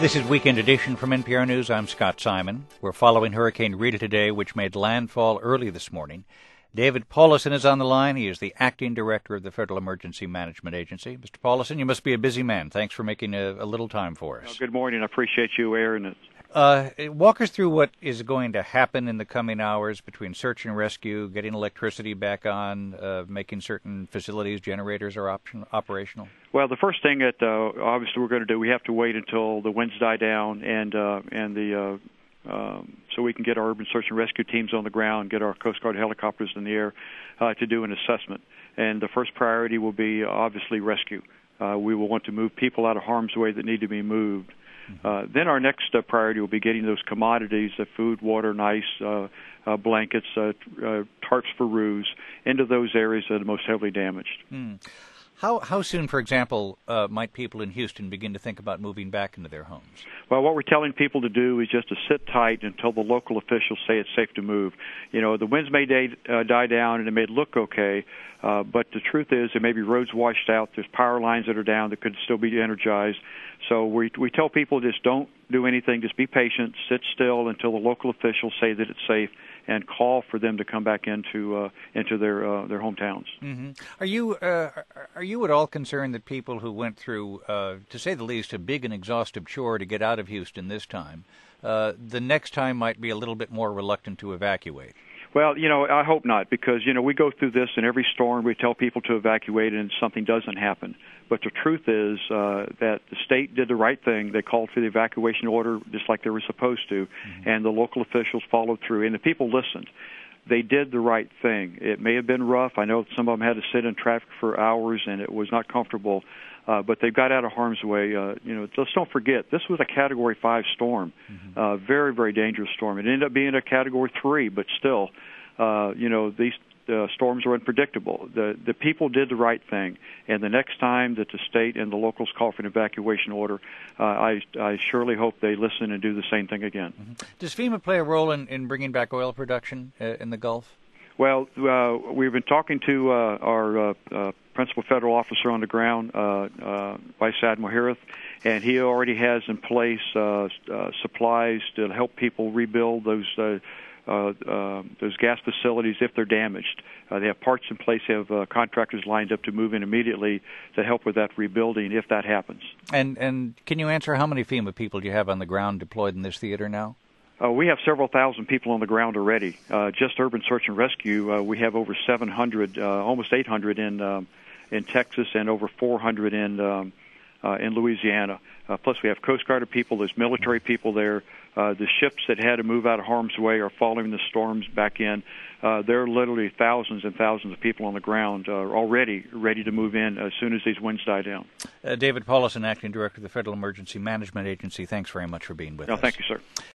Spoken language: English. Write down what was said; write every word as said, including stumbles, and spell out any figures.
This is Weekend Edition from N P R News. I'm Scott Simon. We're following Hurricane Rita today, which made landfall early this morning. David Paulison is on the line. He is the acting director of the Federal Emergency Management Agency. Mister Paulison, you must be a busy man. Thanks for making a, a little time for us. Well, good morning. I appreciate you airing it. Uh, walk us through what is going to happen in the coming hours between search and rescue, getting electricity back on, uh, making certain facilities, generators are option, operational. Well, the first thing that uh, obviously we're going to do, we have to wait until the winds die down and uh, and the uh, um, so we can get our urban search and rescue teams on the ground, get our Coast Guard helicopters in the air uh, to do an assessment. And the first priority will be obviously rescue. Uh, we will want to move people out of harm's way that need to be moved. Uh, then our next uh, priority will be getting those commodities, uh, food, water, and ice, uh, uh, blankets, uh, uh, tarps for roofs, into those areas that are most heavily damaged. Mm. How how soon, for example, uh, might people in Houston begin to think about moving back into their homes? Well, what we're telling people to do is just to sit tight until the local officials say it's safe to move. You know, the winds may day, uh, die down and it may look okay, uh, but the truth is there may be roads washed out. There's power lines that are down that could still be energized. So we we tell people just don't do anything. Just be patient, sit still until the local officials say that it's safe, and call for them to come back into uh, into their uh, their hometowns. Mm-hmm. Are you uh, are you at all concerned that people who went through, uh, to say the least, a big and exhaustive chore to get out of Houston this time, uh, the next time might be a little bit more reluctant to evacuate? Well, you know, I hope not, because, you know, we go through this in every storm. We tell people to evacuate and something doesn't happen. But the truth is uh, that the state did the right thing. They called for the evacuation order just like they were supposed to, mm-hmm. and the local officials followed through, and the people listened. They did the right thing. It may have been rough. I know some of them had to sit in traffic for hours, and it was not comfortable. Uh, but they got out of harm's way. Uh, you know, let's don't forget, this was a Category five storm, mm-hmm. uh, very, very dangerous storm. It ended up being a Category three, but still, uh, you know, these uh, storms are unpredictable. The the people did the right thing, and the next time that the state and the locals call for an evacuation order, uh, I I surely hope they listen and do the same thing again. Mm-hmm. Does FEMA play a role in, in bringing back oil production uh, in the Gulf? Well, uh, we've been talking to uh, our uh, uh, principal federal officer on the ground, uh, uh, Vice Admiral Harith, and he already has in place uh, uh, supplies to help people rebuild those uh, uh, uh, those gas facilities if they're damaged. Uh, they have parts in place. They have uh, contractors lined up to move in immediately to help with that rebuilding if that happens. And and can you answer how many FEMA people do you have on the ground deployed in this theater now? Uh, we have several thousand people on the ground already. Uh, just urban search and rescue, uh, we have over seven hundred, uh, almost eight hundred in um, in Texas, and over four hundred in um, uh, in Louisiana. Uh, plus, we have Coast Guard people. There's military people there. Uh, the ships that had to move out of harm's way are following the storms back in. Uh, there are literally thousands and thousands of people on the ground uh, already ready to move in as soon as these winds die down. Uh, David Paulison, Acting Director of the Federal Emergency Management Agency, thanks very much for being with no, us. Thank you, sir.